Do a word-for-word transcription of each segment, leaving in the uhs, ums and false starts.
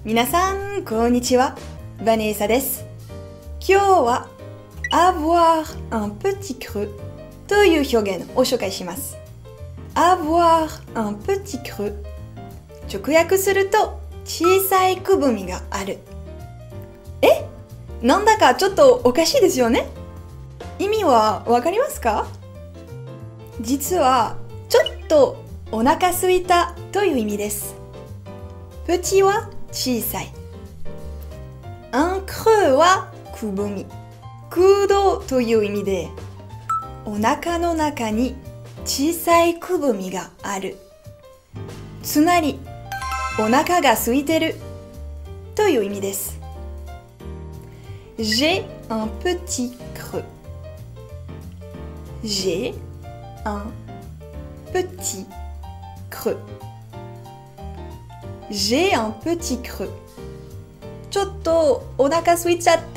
皆さん、こんにちは。ヴァネーサです。今日は avoir un petit creux という表現を紹介します。avoir un petit creux 直訳すると小さいくぼみがある。え？なんだかちょっとおかしいですよね。意味はわかりますか？実はちょっとお腹すいたという意味です。petit は小さい。un creux はくぼみ。空洞という意味で、お腹の中に小さいくぼみがある。つまり、お腹が空いてるという意味です。J'ai un petit creux. J'ai un petit creux. J'ai un petit creux. ちょっとお腹空いちゃった。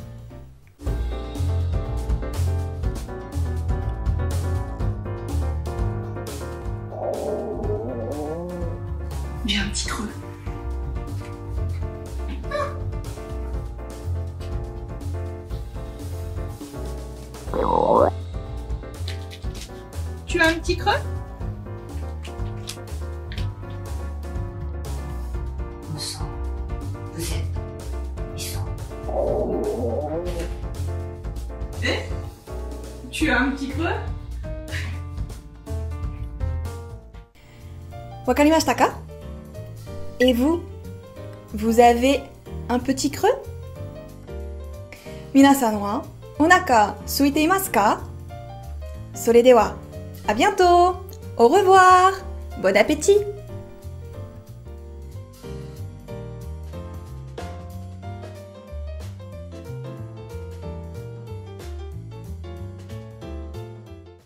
J'ai un petit creux. Tu as un petit creux? On sent. Vous êtes. Ils sont. Eh? Tu as un petit creux? わかりましたか？ Et vous? Vous avez un petit creux? 皆さんはお腹空いていますか？それでは、à bientôt! Au revoir! Bon appétit!